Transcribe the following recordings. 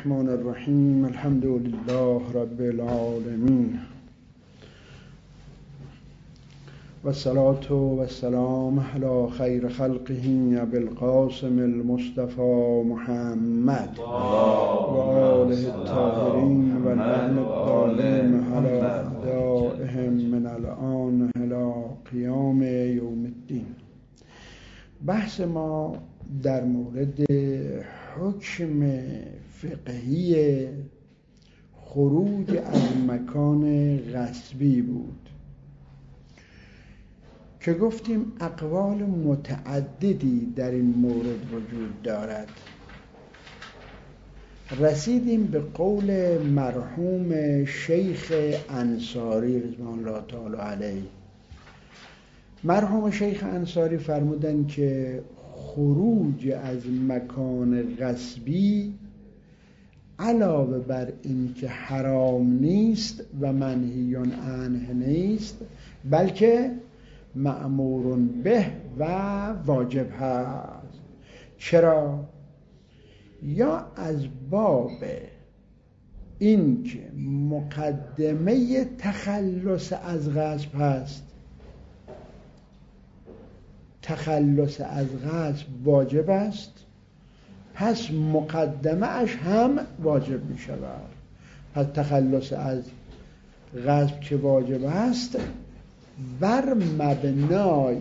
الرحمن الرحیم. الحمد لله رب العالمین و الصلاة و السلام علی خیر خلقه ابی القاسم المصطفى محمد و آله الطاهرین و اللعن الدائم علی اعدائهم من الآن الی قیام یوم الدین. بحث ما در مورد حکم فقهی خروج از مکان غصبی بود که گفتیم اقوال متعددی در این مورد وجود دارد. رسیدیم به قول مرحوم شیخ انصاری رضوان الله تعالی علیه. مرحوم شیخ انصاری فرمودند که خروج از مکان غصبی علاوه بر این که حرام نیست و منهی عنه نیست، بلکه مأمور به و واجب هست. چرا؟ یا از باب این که مقدمه تخلص از غصب هست، تخلص از غصب واجب است، پس مقدمه اش هم واجب می شود. پس تخلص از غصب که واجب است، بر مبنای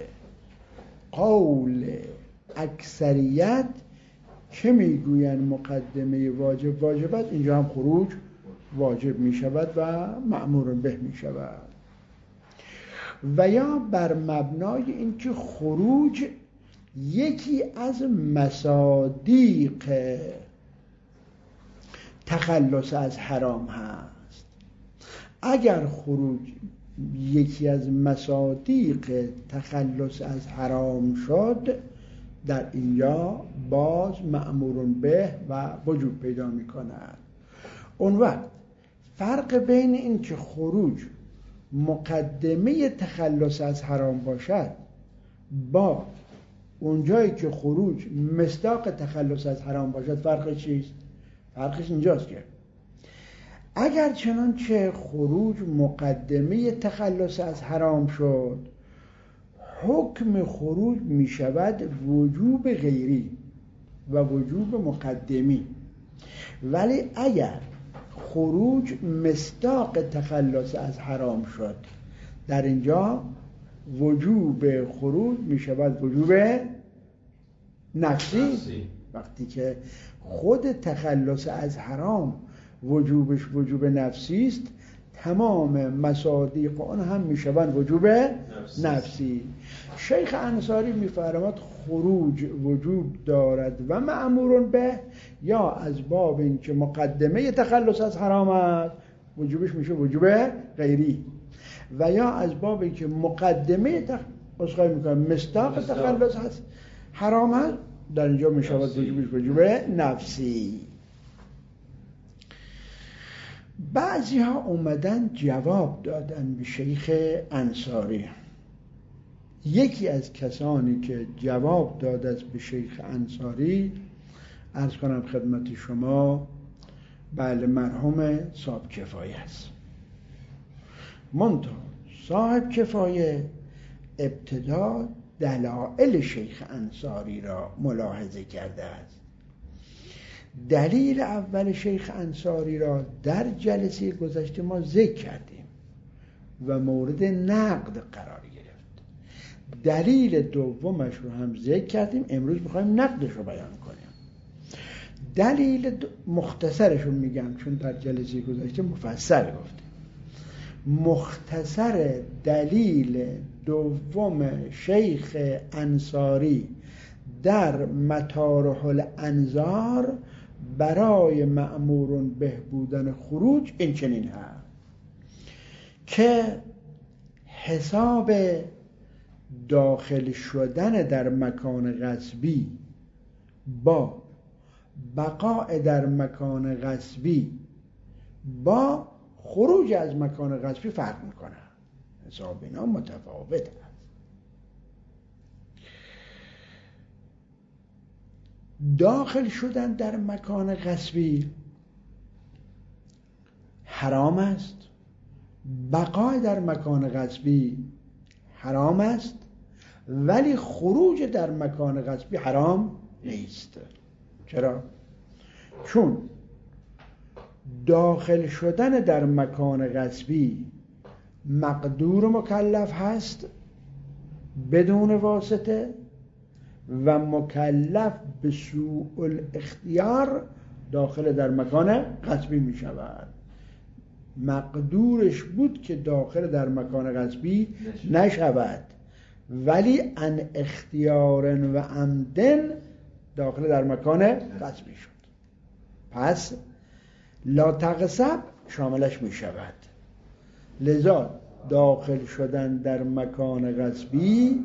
قول اکثریت که میگویند مقدمه واجب است، اینجا هم خروج واجب می شود و مأمور به می شود. و یا بر مبنای اینکه خروج یکی از مصادیق تخلص از حرام هست. اگر خروج یکی از مصادیق تخلص از حرام شد، در اینجا باز مأمور به و وجوب پیدا می کند. اون وقت فرق بین این که خروج مقدمه تخلص از حرام باشد با اونجایی که خروج مصداق تخلص از حرام باشد فرقش چیست؟ فرقش اینجاست که اگر چنانچه خروج مقدمه تخلص از حرام شد، حکم خروج می شود وجوب غیری و وجوب مقدمی. ولی اگر خروج مصداق تخلص از حرام شد، در اینجا وجوب خروج می شود وجوب نفسی. وقتی که خود تخلص از حرام وجوبش وجوب نفسی است، تمام مصادیق آن هم می شوند وجوب نفسی. شیخ انصاری می فرماید خروج وجوب دارد و مأمور به، یا از باب این که مقدمه تخلص از حرام است وجوبش میشه وجوب غیری، و یا از باب این که مقدمه مصداق تخلص از حرام است، در اینجا می شود وجوبش وجوب نفسی. بعضی ها اومدن جواب دادن به شیخ انصاری. یکی از کسانی که جواب داد از به شیخ انصاری، عرض کنم خدمت شما، بله، مرحوم صاحب کفایه است. منتها صاحب کفایه ابتدا دلائل شیخ انصاری را ملاحظه کرده است. دلیل اول شیخ انصاری را در جلسه گذشته ما ذکر کردیم و مورد نقد قرار گرفت. دلیل دومش رو هم ذکر کردیم، امروز میخوایم نقدش رو بیان کنیم. دلیل مختصرش رو میگم چون در جلسه گذشته مفصل گفتیم. مختصر دلیل دوم شیخ انصاری در مطارح الانظار برای مأمور به بودن خروج این چنین هست که حساب داخل شدن در مکان غصبی با بقاء در مکان غصبی با خروج از مکان غصبی فرق میکنه. حساب اینا متفاوت هست. داخل شدن در مکان غصبی حرام است، بقای در مکان غصبی حرام است، ولی خروج در مکان غصبی حرام نیست. چرا؟ چون داخل شدن در مکان غصبی مقدور و مکلف هست بدون واسطه، و مکلف به سوء الاختیار داخل در مکان غصبی می شود. مقدورش بود که داخل در مکان غصبی نشود، ولی ان اختیار و عمدن داخل در مکان غصبی شد. پس لا تغصب شاملش می شود. لذا داخل شدن در مکان غصبی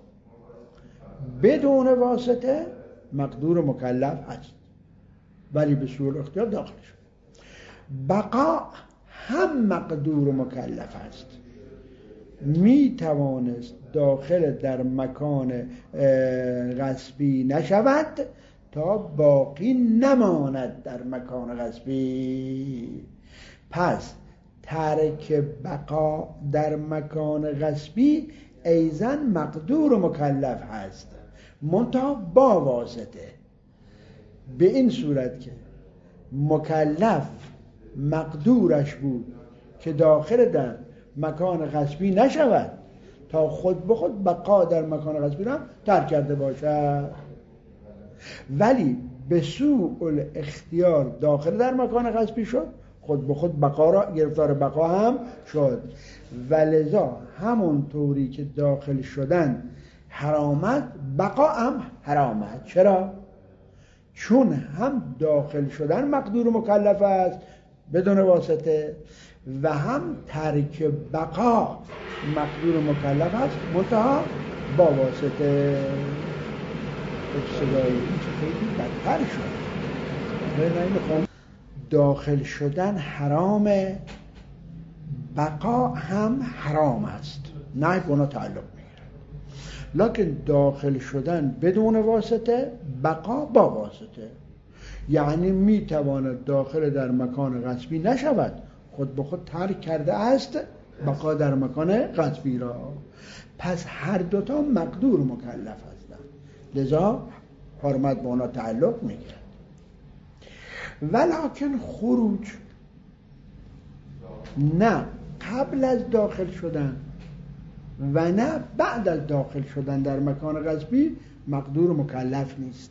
بدون واسطه مقدور و مکلف هست، ولی به سوء الاختیار داخل شد. بقا هم مقدور و مکلف است، می توانست داخل در مکان غصبی نشود تا باقی نماند در مکان غصبی. پس ترک بقا در مکان غصبی ایزن مقدور و مکلف هست، منتها با واسطه، به این صورت که مکلف مقدورش بود که داخل در مکان غصبی نشود تا خود به خود بقا در مکان غصبی را ترک کرده باشد، ولی به سوء الاختیار داخل در مکان غصبی شد، خود به خود بقا را گرفتار بقا هم شد. ولذا همون طوری که داخل شدن حرامت، بقا هم حرامت. چرا؟ چون هم داخل شدن مقدور و مکلف است بدون واسطه، و هم ترک بقا مقدور و مکلف است منتها با واسطه. صدای خیلی بدتر شد. داخل شدن حرامه، بقا هم حرام است، نه گناه تعلق میگیره. لکن داخل شدن بدون واسطه، بقا با واسطه، یعنی میتواند داخل در مکان غصبی نشود، خود به خود ترک کرده است بقا در مکان غصبی را. پس هر دوتا مقدور مکلف هستند، لذا حرمت به اونا تعلق میگیره. ولکن خروج نه قبل از داخل شدن و نه بعد از داخل شدن در مکان غصبی مقدور مکلف نیست.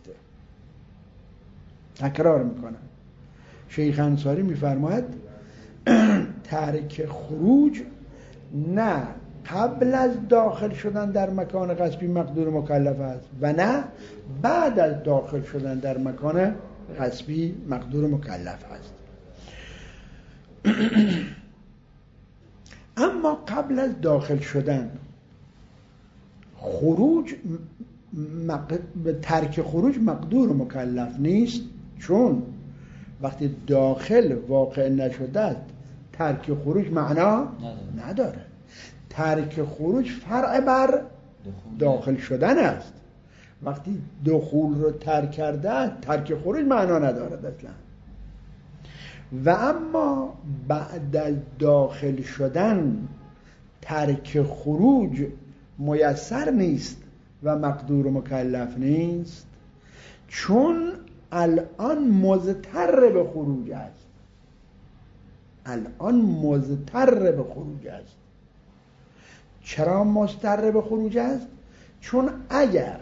تکرار میکنم، شیخ انصاری میفرماید ترک خروج نه قبل از داخل شدن در مکان غصبی مقدور مکلف است و نه بعد از داخل شدن در مکان غصبی مقدور مکلف است. اما قبل از داخل شدن خروج ترک خروج مقدور مکلف نیست، چون وقتی داخل واقع نشده است ترک خروج معنا نداره. ترک خروج فرع بر داخل شدن است. وقتی دخول رو ترک کرده ترک خروج معنا نداره اصلا. و اما بعد از داخل شدن ترک خروج میسر نیست و مقدور و مکلف نیست، چون الان مضطر به خروج است. الان مضطر به خروج است. چرا مضطر به خروج است؟ چون اگر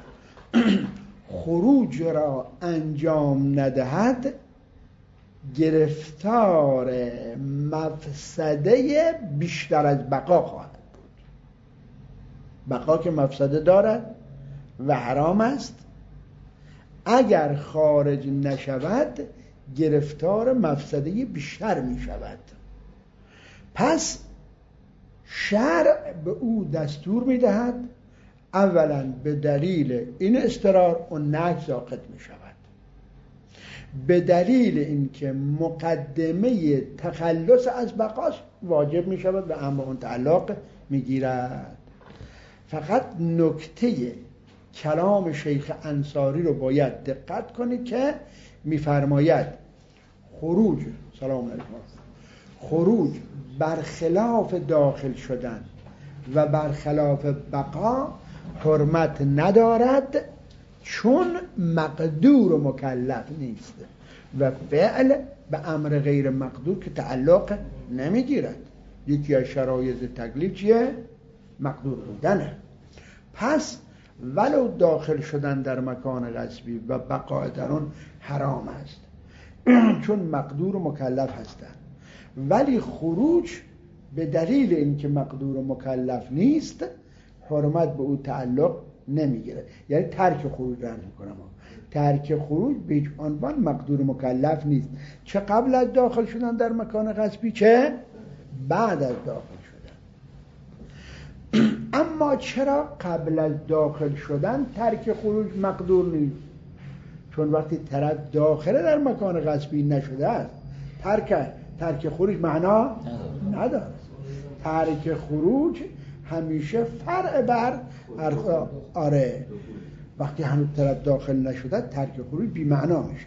خروج را انجام ندهد گرفتار مفسده بیشتر از بقا خواهد بود. بقا که مفسده دارد و حرام است، اگر خارج نشود گرفتار مفسده بیشتر می شود. پس شرع به او دستور می دهد اولا به دلیل این اضطرار و نهی ساقط می شود، به دلیل اینکه مقدمه تخلص از بقاش واجب می شود و اما اون تعلق می گیرد. فقط نکته کلام شیخ انصاری رو باید دقت کنید که میفرماید خروج، سلام علیکم، خروج برخلاف داخل شدن و برخلاف بقا حرمت ندارد، چون مقدور و مکلف نیست و فعل به امر غیر مقدور که تعلق نمیگیرد. یکی از شرایط تکلیف چیه؟ مقدور بودنه. پس ولو داخل شدن در مکان غصبی و بقا در اون حرام است چون مقدور و مکلف هستند، ولی خروج به دلیل اینکه مقدور و مکلف نیست حرمت به او تعلق نمیگیره. یعنی ترک خروج رو میکنم، ترک خروج به هیچ عنوان مقدور و مکلف نیست، چه قبل از داخل شدن در مکان غصبی چه بعد از داخل شدن. اما چرا قبل از داخل شدن ترک خروج مقدور نیست؟ چون وقتی طرف داخل در مکان غصبی نشده است ترک خروج معنا نداره. ترک خروج همیشه فرع بر آره، وقتی هنوز طرف داخل نشده ترک خروج بی معنا میشه.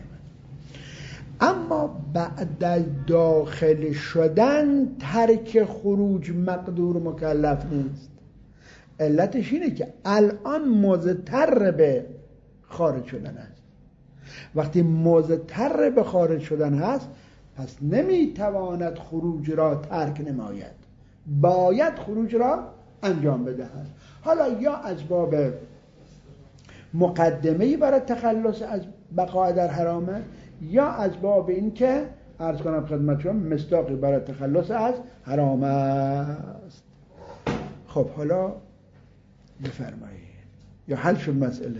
اما بعد از داخل شدن ترک خروج مقدور مکلف نیست. علتش اینه که الان مضطر به خارج شدن است. وقتی مضطر به خارج شدن هست پس نمیتواند خروج را ترک نماید، باید خروج را انجام بدهد. حالا یا از باب مقدمه‌ای برای تخلص از بقا در حرامه، یا از باب این که عرض کنم خدمت شما مصداقی برای تخلص از حرام است. خب حالا بفرمایید، یا حل شد مسئله؟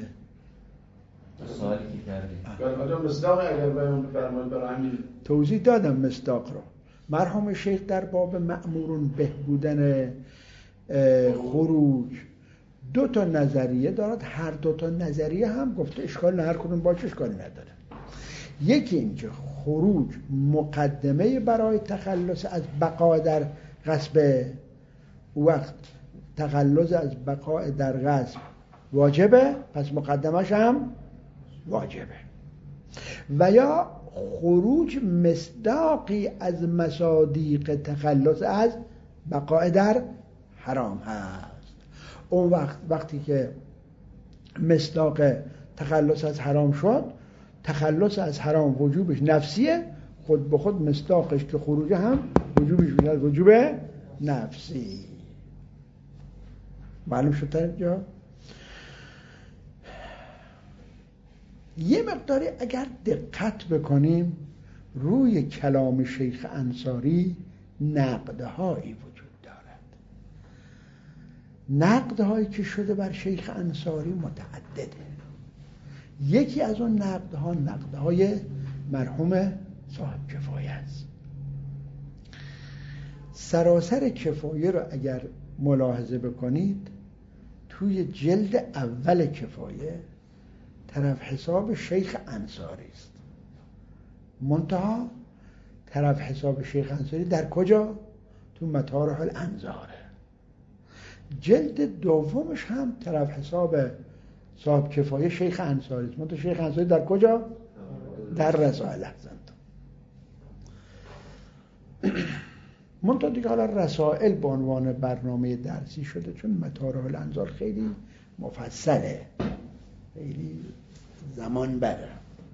سوالی که کردید حالا مصداق اگر بفرمایید برای همین توضیح دادم مصداق رو. مرحوم شیخ در باب مأمورون به بودن خروج دو تا نظریه دارد، هر دو تا نظریه هم گفته اشکال نه، هر کدوم باشه اشکالی نداره. یکی این که خروج مقدمه برای تخلص از بقا در غصب، وقت تخلص از بقا در غصب واجبه پس مقدمش هم واجبه، و یا خروج مصداقی از مصادیق تخلص از بقا در حرام هست. اون وقتی که مصداق تخلص از حرام شد، تخلص از حرام وجوبش نفسیه، خود به خود مصداقش که خروج هم وجوبش میشه وجوب نفسی. معلوم شد تا اینجا؟ یه مقداری اگر دقت بکنیم روی کلام شیخ انصاری نقدهایی وجود دارد. نقدهایی که شده بر شیخ انصاری متعدده. یکی از اون نقدهای مرحوم صاحب کفایه است. سراسر کفایه رو اگر ملاحظه بکنید توی جلد اول کفایه طرف حساب شیخ انصاری است، منتها طرف حساب شیخ انصاری در کجا؟ تو مطارح الانظاره. جلد دومش هم طرف حساب صاحب کفایه شیخ انصاری است، منتها شیخ انصاری در کجا؟ در رسائل هستند. منتها دیگه حالا رسائل به عنوان برنامه درسی شده چون مطارح الانظار خیلی مفصله، خیلی زمان بره.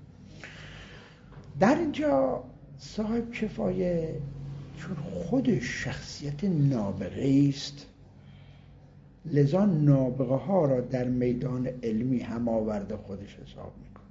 در اینجا صاحب کفایه چون خودش شخصیت نابغه است، لذا نابغه ها را در میدان علمی هم آورده خودش حساب میکنه.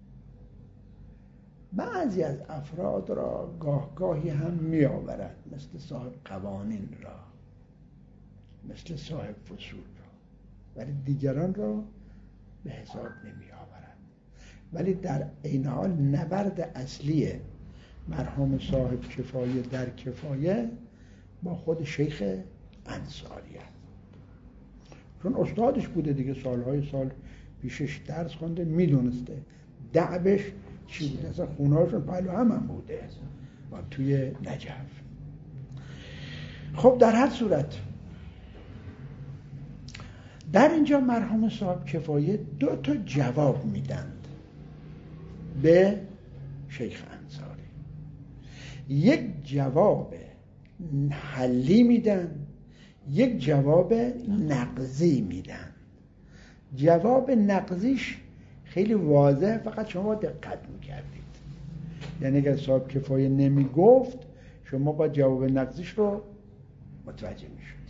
بعضی از افراد را گاهی هم می آورد، مثل صاحب قوانین را، مثل صاحب فصول را، ولی دیگران را به حساب نمی آورد. ولی در این حال نبرد اصلی مرحوم صاحب کفایه در کفایه با خود شیخ انصاری است، چون استادش بوده دیگه، سالهای سال پیشش درس خونده، میدونسته دعبش چی بوده، اصلا خونهاشون پهلو هم بوده و توی نجف. خب در هر صورت در اینجا مرحوم صاحب کفایه 2 جواب میدند به شیخ انصاری. یک جواب حلی میدن، یک جواب نقضی میدن. جواب نقضیش خیلی واضحه، فقط شما دقت میکردید. یعنی اگر صاحب کفایه نمیگفت شما با جواب نقضیش رو متوجه میشدید.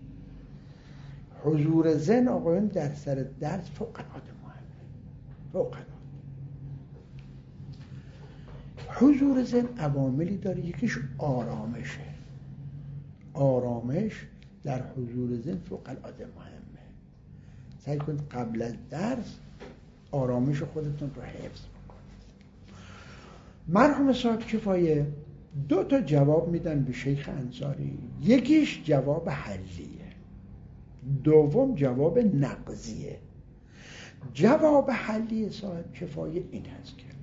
حضور ذهن آقایون در سر درس فوق العاده مهمه، فوق العاده. حضور ذهن عواملی داره، یکیش آرامشه. آرامش در حضور ذهن فوق العاده مهمه. سعی کنید قبل از درس آرامش خودتون رو حفظ بکنید. مرحوم صاحب کفایه 2 جواب میدن به شیخ انصاری. یکیش جواب حلیه، دوم جواب نقضیه. جواب حلی صاحب کفایه این هست که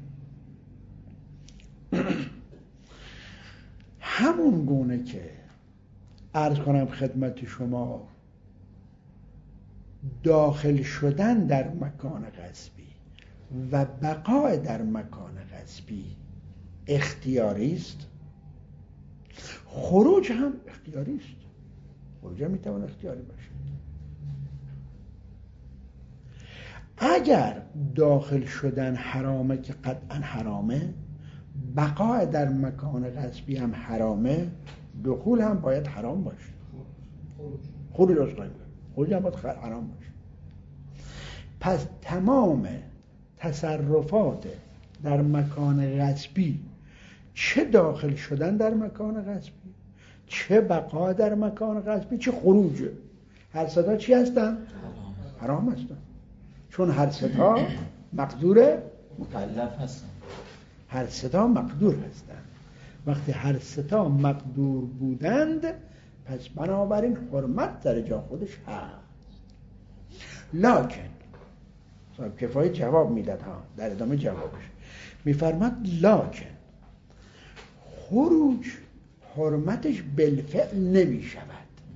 همون گونه که عرض کنم خدمت شما داخل شدن در مکان غصبی و بقای در مکان غصبی اختیاری است، خروج هم اختیاری است. خروج هم میتوان اختیاری باشه. اگر داخل شدن حرامه که قطعا حرامه، بقای در مکان غصبی هم حرامه، دخول هم باید حرام باشه. خروج هم باید حرام باشه. پس تمام تصرفات در مکان غصبی، چه داخل شدن در مکان غصبی، چه بقا در مکان غصبی، چه خروج، هر ستا چی هستن؟ حرام هستن. چون هر ستا مقدور مکلف هستن. هر ستا مقدور هستن. وقتی هر ستا مقدور بودند، پس بنابراین حرمت در جا خودش هست. لکن صاحب کفایه جواب میداد در ادامه جوابش میفرماد لکن خروج حرمتش بالفعل نمی شود.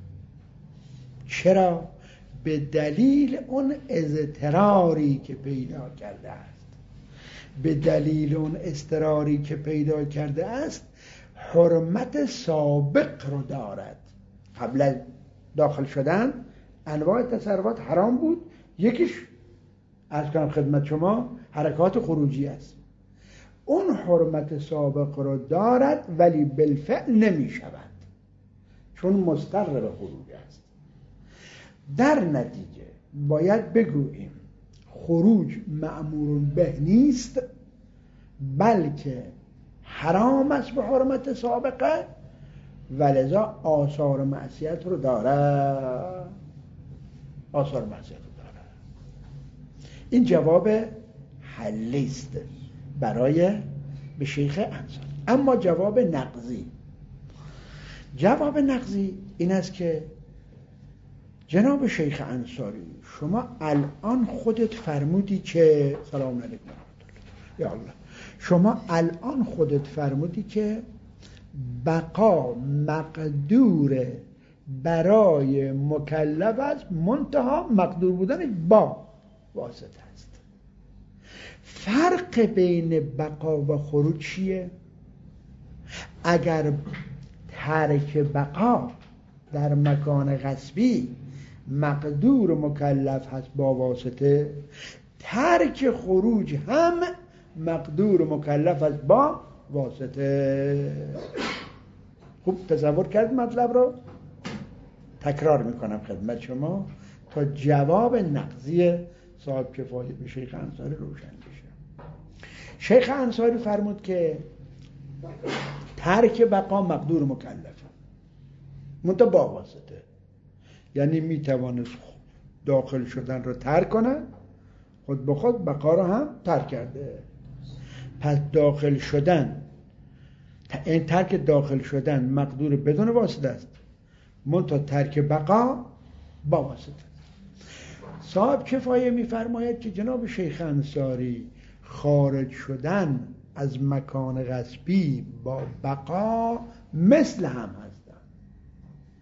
چرا؟ به دلیل اون اضطراری که پیدا کرده است. به دلیل اون اضطراری که پیدا کرده است حرمت سابق رو دارد. قبل از داخل شدن انواع تصرفات حرام بود. یکیش عرض کنم خدمت شما حرکات خروجی است. اون حرمت سابق رو دارد ولی بالفعل نمی شود، چون مستقر به خروج است. در نتیجه باید بگوییم خروج مأمور به نیست، بلکه حرام است به حرمت سابقه ولذا آثار معصیت رو داره. آثار معصیت رو داره. این جواب حلی است برای به شیخ انصاری. اما جواب نقضی این است که جناب شیخ انصاری شما الان خودت فرمودی که سلام علیکم یا الله، شما الان خودت فرمودی که بقا مقدور برای مکلف است، منتها مقدور بودن با واسطه است. فرق بین بقا و خروج چیه؟ اگر ترک بقا در مکان غصبی مقدور مکلف هست با واسطه، ترک خروج هم مقدور مکلف هست با واسطه. خوب تصور کرد مطلب رو؟ تکرار میکنم خدمت شما تا جواب نقضی صاحب کفایه به شیخ انصاری روشن بشه. شیخ انصاری فرمود که ترک بقا مقدور مکلفه، منتها با واسطه. یعنی میتوانست داخل شدن رو ترک کنه، خود به خود بقا رو هم ترک کرده. پس داخل شدن، این ترک داخل شدن مقدور بدون واسطه است، منتها ترک بقا با واسطه. صاحب کفایه میفرماید که جناب شیخ انصاری خارج شدن از مکان غصبی با بقا مثل هم هستند.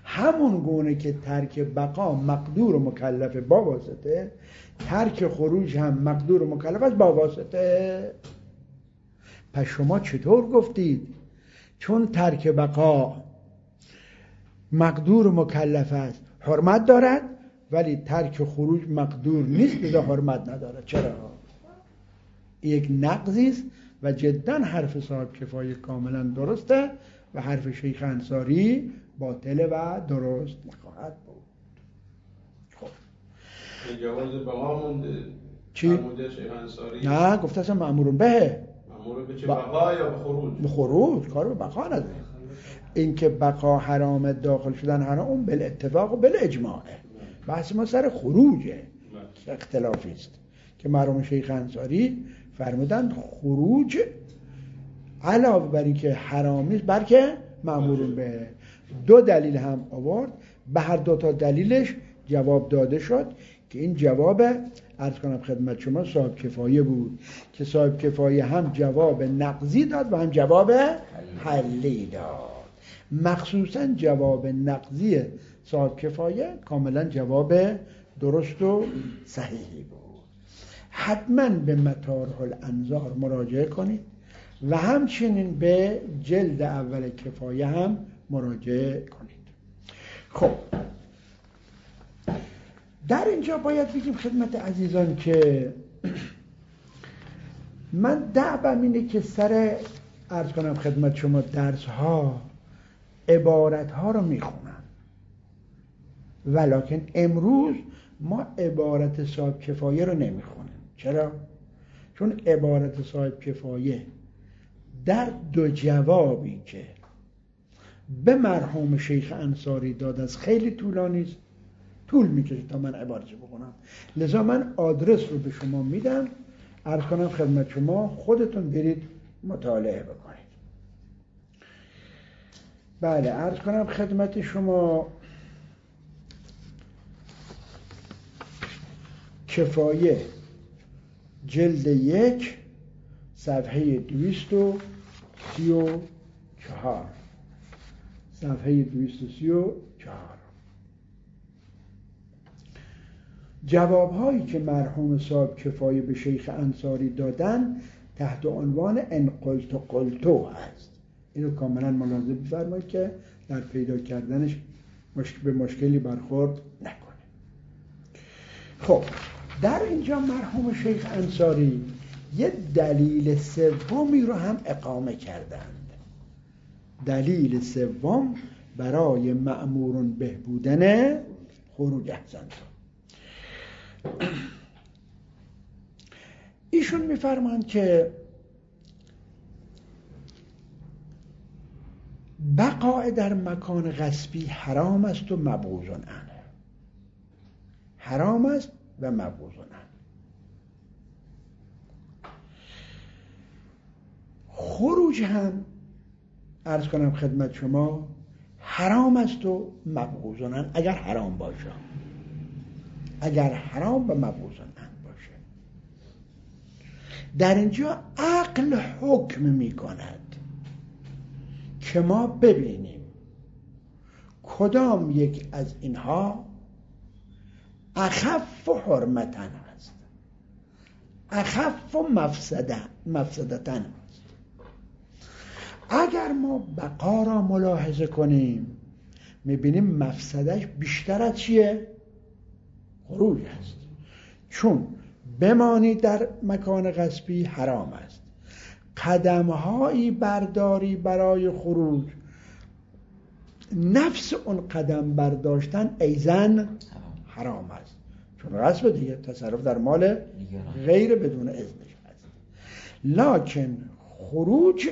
همون گونه که ترک بقا مقدور و مکلف با واسطه، ترک خروج هم مقدور و مکلف است با واسطه. پس شما چطور گفتید چون ترک بقا مقدور و مکلف است حرمت دارد، ولی ترک خروج مقدور نیست لذا حرمت ندارد؟ چرا؟ یک نقضی است و جدا حرف صاحب کفایه کاملا درسته و حرف شیخ انصاری باطل و درست نخواهد بود. خب جواز بقا مونده. چی؟ شیخ انصاری نه گفته اصلا مأمورون به مأمور به چه بقا یا به خروج؟ به خروج، کار به بقا نداره. این که بقا حرام داخل شدن حرام اون بالاتفاق و بالاجماعه. بحث ما سر خروجه، اختلافی است که مرحوم شیخ انصاری فرمودند خروج علاوه بر این که حرامی است بلکه مأمورون به. دو دلیل هم آورد، به هر دو تا دلیلش جواب داده شد که این جواب عرض کنم خدمت شما صاحب کفایه بود که صاحب کفایه هم جواب نقضی داد و هم جواب حلی داد. مخصوصا جواب نقضی صاحب کفایه کاملا جواب درست و صحیحی بود. حتما به مطارح الانظار مراجعه کنید و همچنین به جلد اول کفایه هم مراجعه کنید. خب در اینجا باید بگیم خدمت عزیزان که من دعوام اینه که سر عرض کنم خدمت شما درس ها عبارت ها رو میخونم، ولکن امروز ما عبارت صاحب کفایه رو نمیخونیم. چرا؟ چون عبارت صاحب کفایه در دو جوابی که به مرحوم شیخ انصاری داد از خیلی طولانی است، طول میکشه تا من عبارتش بکنم، لذا من آدرس رو به شما میدم، عرض کنم خدمت شما خودتون برید مطالعه بکنید. بله عرض کنم خدمت شما کفایه جلد 1 صفحه 234 صفحه 234 جوابهایی که مرحوم صاحب کفایه به شیخ انصاری دادن تحت عنوان ان قلت قلتو هست. اینو کاملا ملاحظه بفرمایید که در پیدا کردنش به مشکلی برخورد نکنه. خب در اینجا مرحوم شیخ انصاری یه دلیل سومی رو هم اقامه کردند. دلیل سوم برای مأمورون به بودن خروج احسنت. ایشون میفرمایند که بقاء در مکان غصبی حرام است و مبغوض عنه. حرام است و مبغوض عنه. خروج هم عرض کنم خدمت شما حرام است و مبغوض عنه اگر حرام باشه، اگر حرام و مبغوض عنه باشه. در اینجا عقل حکم می کند که ما ببینیم کدام یک از اینها اخف و حرمتن هست، اخف و مفسدتن هست. اگر ما بقا را ملاحظه کنیم میبینیم مفسدش بیشتر از چیه؟ خروج است. چون بمانی در مکان غصبی حرام است، قدمهایی برداری برای خروج، نفس اون قدم برداشتن ایزن حرام است، چون غصب دیگه تصرف در مال غیر بدون اذنش است. لکن خروج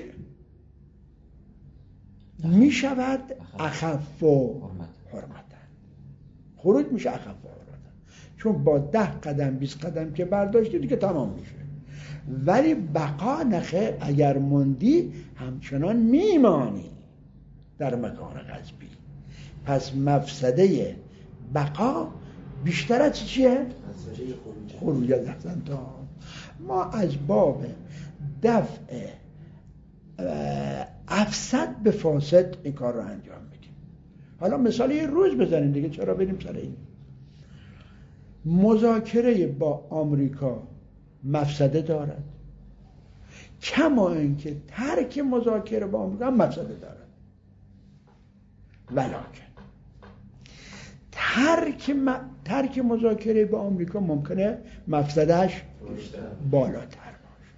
می شود اخف و حرمتن. خروج میشه اخف و حرمتن، چون با 10 قدم 20 قدم که برداشتی دیگه تمام میشه. ولی بقا نخیر، اگر موندی همچنان میمانی در مکان غصبی. پس مفسده بقا بیشتر از چیه؟ خروج از احسنتان. ما از باب دفع افسد به فاسد این کار رو انجام میدیم. حالا مثال یه روز بزنیم دیگه، چرا بریم سر این؟ مذاکره با آمریکا مفسده دارد، کما اینکه ترک مذاکره با آمریکا هم مفسده دارد. ولکن ترک مذاکره با آمریکا ممکنه مفسدهش بالاتر باشه.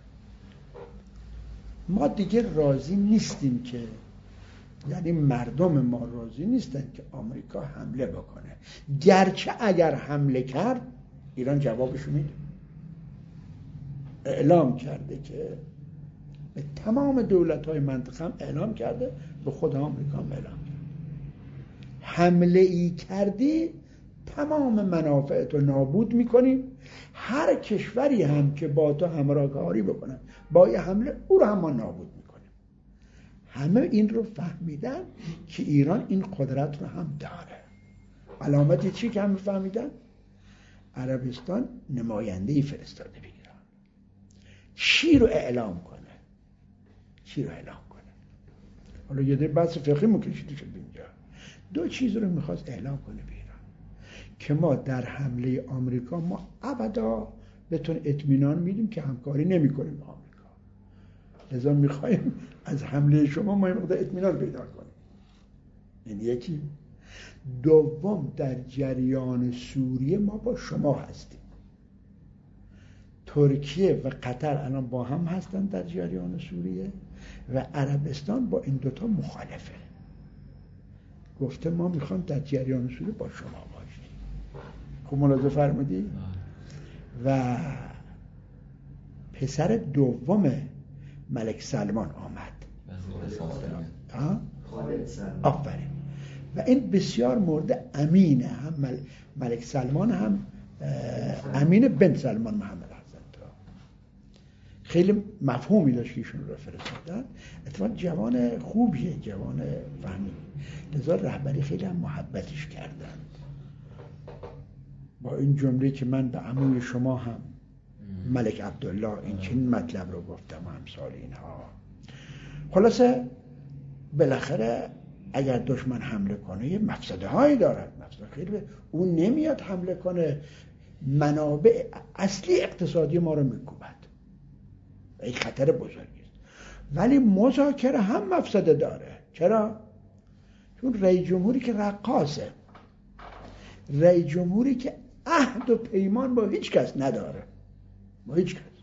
ما دیگه راضی نیستیم که، یعنی مردم ما راضی نیستن که آمریکا حمله بکنه، گرچه اگر حمله کرد ایران جوابشو میده. اعلام کرده که به تمام دولت‌های منطقه هم اعلام کرده، به خود آمریکا هم اعلام کرده حمله ای کردی تمام منافعت رو نابود میکنیم. هر کشوری هم که با تو همراهکاری بکنن با یه حمله، او رو هم ما نابود میکنیم. همه این رو فهمیدن که ایران این قدرت رو هم داره. علامتی چی که همه فهمیدن؟ عربستان نماینده‌ای فرستاده به ایران. چی رو اعلام کنه؟ حالا یه بحث فقهی مکشیده شد اینجا. دو چیز رو میخواست اعلام کنه به ایران، که ما در حمله آمریکا ما ابدا بهتون اطمینان میدیم که همکاری نمیکنیم با آمریکا، لذا میخوایم از حمله شما ما مقدار اطمینان پیدا کنیم. این یکی. دوم، در جریان سوریه ما با شما هستیم. ترکیه و قطر الان با هم هستن در جریان سوریه و عربستان با این دوتا مخالفه. گفته ما میخوام در جریان سوریه با شما باشیم. خب ملاحظه فرمودی؟ و پسر دوم ملک سلمان آمد، آفرین. و این بسیار مورد امینه، هم ملک سلمان هم امین بن سلمان محمد حضرت. خیلی مفهومی داشت که ایشون رو فرستادن. اتفاقا جوان خوبیه، جوان فهمی، لذا رهبری خیلی هم محبتش کردن. با این جمله که من به عموی شما هم ملک عبدالله این چنین مطلب رو گفتم و امثال اینها. خلاصه بالاخره اگر دشمن حمله کنه یه مفسده هایی دارد، مفسده خیلی اون نمیاد حمله کنه، منابع اصلی اقتصادی ما رو میکوبد، این خطر بزرگی است. ولی مذاکره هم مفسده داره. چرا؟ چون رئیس جمهوری که رقاصه، رئیس جمهوری که عهد و پیمان با هیچ کس نداره، با هیچ کس.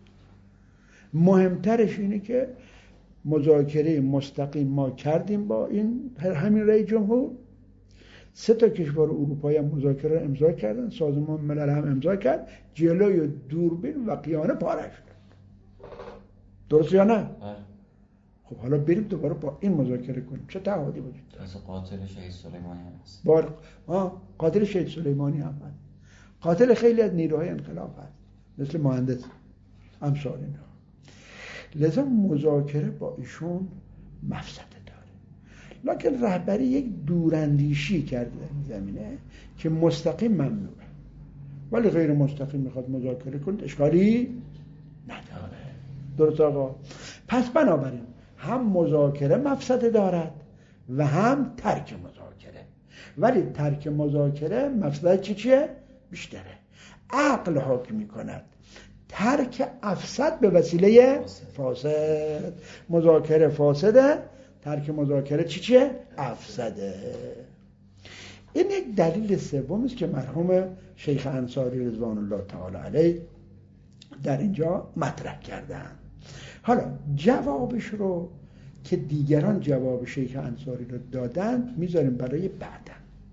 مهمترش اینه که مذاکره مستقیم ما کردیم با این همین رئیس جمهور. 3 کشور اروپایی هم مذاکره امضا کردن، سازمان ملل هم امضا کرد، جلوی دوربین و قیانه پاره شد. درست یا نه؟ خب حالا بریم دوباره با این مذاکره کنیم. چه تعهدی وجود داره؟ قاتل شهید سلیمانی هم هست. قاتل شهید سلیمانی هم هست. قاتل خیلی از نیروهای انقلاب هست، مثل مهندس امثال اینا. لذا مذاکره با ایشون مفسده داره. لکن رهبری یک دوراندیشی کرده در این زمینه که مستقیم ممنوعه، ولی غیر مستقیم میخواد مذاکره کنه اشکالی نداره. درست آقا؟ پس بنابراین هم مذاکره مفسده دارد و هم ترک مذاکره. ولی ترک مذاکره مفسده چیه؟ بیشتره. عقل حکم میکند ترک افسد به وسیله فاسد. مذاکره فاسده، ترک مذاکره چیه؟ افسده. این یک دلیل سوم است که مرحوم شیخ انصاری رضوان الله تعالی علیه در اینجا مطرح کردن. حالا جوابش رو که دیگران جواب شیخ انصاری رو دادن میذاریم برای بعدا.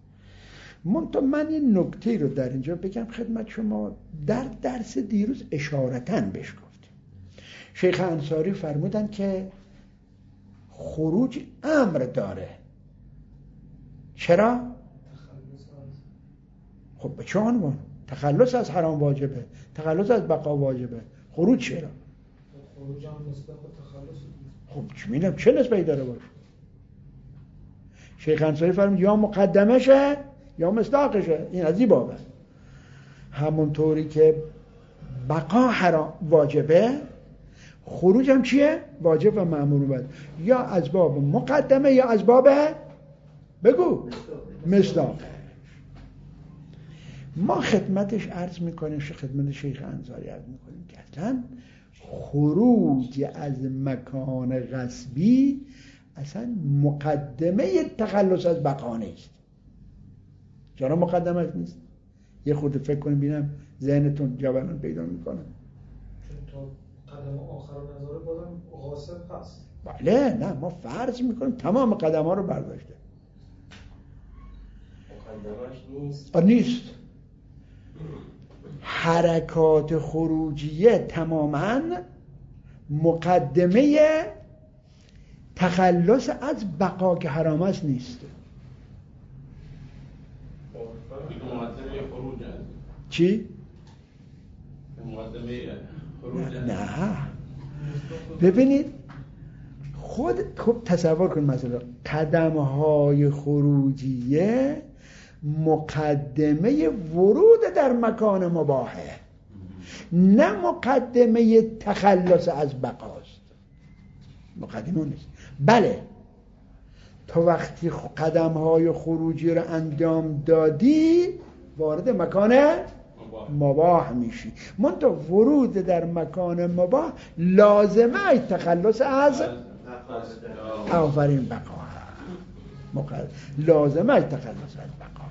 من این نکته رو در اینجا بگم خدمت شما. در درس دیروز اشارتاً بهش گفتیم. شیخ انصاری فرمودن که خروج امر داره. چرا؟ خب به چه عنوان؟ تخلص از حرام واجبه، تخلص از بقا واجبه. خروج چرا؟ خروج هم مصداق تخلص. خب چی می‌دونم چه نسبتی داره باشه؟ شیخ انصاری فرمود یا مقدمشه یا مصداقشه. این از این بابه. همونطوری که بقا حرام واجبه، خروج هم چیه؟ واجب و مأمور بود. یا از باب مقدمه یا از باب بگو مصداق. ما خدمتش عرض میکنیم، خدمت شیخ انصاری عرض میکنیم که اصلا خروج از مکان غصبی اصلا مقدمه تخلص از بقا نیست. چرا مقدمه نیست؟ یه خورده فکر کنیم ببینم ذهنتون جوانان پیدا میکنه. چون تا قدم آخر نظاره بازم غاصب هست. بله، نه ما فرض میکنیم تمام قدم ها رو برداشته. مقدمش نیست. نیست. حرکات خروجیه تماما مقدمه تخلص از بقا که حرام است نیست. مقدمه خروج است. چی؟ مقدمه خروج است. نه ببینید خود خوب تصور کن مثلا قدم‌های خروجیه مقدمه ورود در مکان مباحه، نه مقدمه تخلص از بقاست. مقدمه نیست. بله تو وقتی قدم‌های خروجی رو انجام دادی وارد مکان مباح میشی. منتها ورود در مکان مباح لازمه تخلص از آفرین بقا، لازمه تخلص از بقا.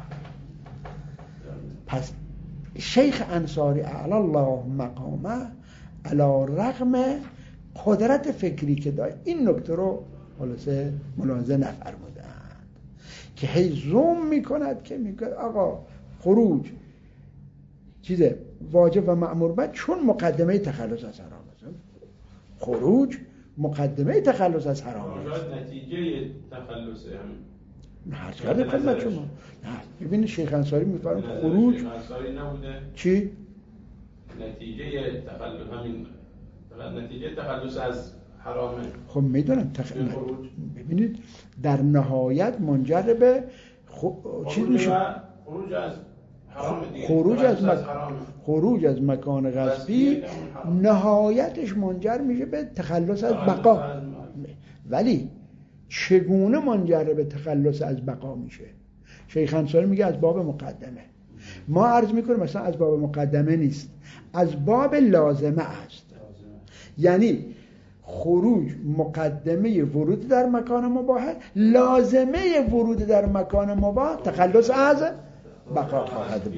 پس شیخ انصاری اعلی الله مقامه علی رغم قدرت فکری که داره این نکته رو خلاصه ملاحظه نفرمودند که هی زوم میکند که میگه آقا خروج چیزه واجب و مأمور بعد چون مقدمه تخلص از حرام است. خروج مقدمه تخلص از حرام است. نتیجه تخلص همین هر چقدر خدمت شما. نه ببینید شیخ انصاری میفرماید خروج شیخ انصاری نبوده چی؟ نتیجه تخلص همین نتیجه تخلص از حرامه. خب میدونم ببینید در نهایت منجر به چیز میشه خروج از مکان غصبی نهایتش منجر میشه به تخلص از بقا. ولی چگونه منجر به تخلص از بقا میشه؟ شیخ انصاری میگه از باب مقدمه. ما عرض میکنیم مثلا از باب مقدمه نیست، از باب لازمه است. یعنی خروج مقدمه ورود در مکان مباح، لازمه ورود در مکان مباح تخلص از بقا خواهد بود.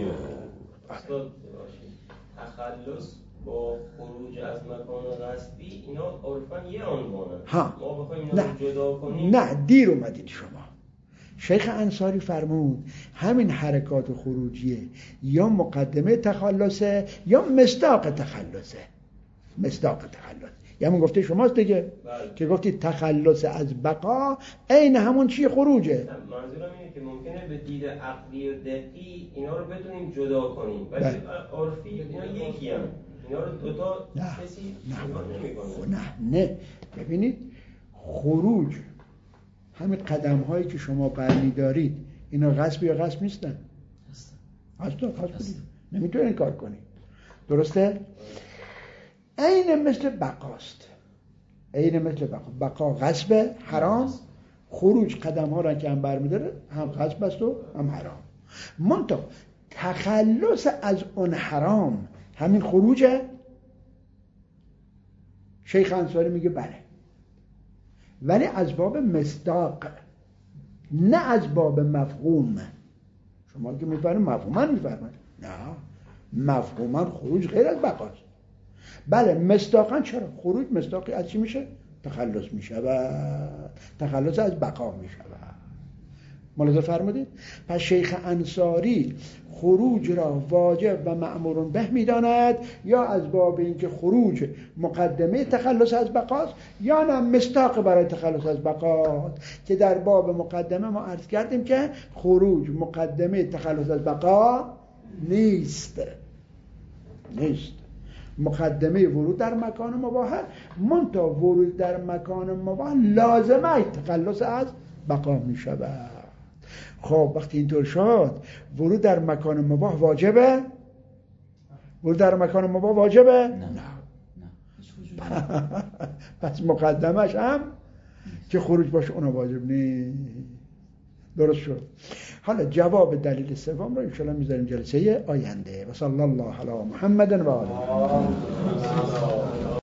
تخلص با خروج از مکان غصبی اینا عرفاً یه عنوانه. ما بخوایم اینا رو جدا کنیم نه دیر اومدید شما. شیخ انصاری فرمود همین حرکات خروجیه یا مقدمه تخلصه یا مصداق تخلصه. مصداق تخلص یعنی گفته شماست دیگه که گفتید تخلص از بقا عین همون چیه خروجه. منظورم اینه که ممکنه به دید عقلی و دقی اینا رو بتونیم جدا کنیم ولی عرفی اینا یکی هم. اینا رو دوتا کسی نمی‌کنه. نه ببینید خروج همین قدم هایی که شما برمی‌دارید اینا غصب یا غصب نیستن؟ هستن. نمیتونین کار کنید. درسته؟ عین مثل بقاست. بقا غصب حرام، خروج قدم ها را که هم برمی‌داره هم غصب است و هم حرام. منتها تخلص از اون حرام همین خروجه. شیخ انصاری میگه بله، ولی از باب مصداق نه از باب مفهوم. شما که میفرمایید مفهوما میفرمایید، نه مفهوما خروج غیر از بقاست. بله مصداقا چرا؟ خروج مصداقی از چی میشه؟ تخلص میشه و تخلص از بقا میشه. ملاحظه فرمودید؟ پس شیخ انصاری خروج را واجب و مأمور به میداند یا از باب اینکه خروج مقدمه تخلص از بقاست یا نه مصداق برای تخلص از بقاست که در باب مقدمه ما عرض کردیم که خروج مقدمه تخلص از بقا نیست. مقدمه ورود در مکان مباح، منتها ورود در مکان مباح لازمه تخلص از بقا می شود. خب وقتی اینطور شد ورود در مکان مباح واجبه؟ نه. پس مقدمش هم که خروج باشه اون واجب نیست. درست شد. حالا جواب دلیل سوم رو انشاءالله میذاریم جلسه آینده. و صلی الله علی محمد و آله.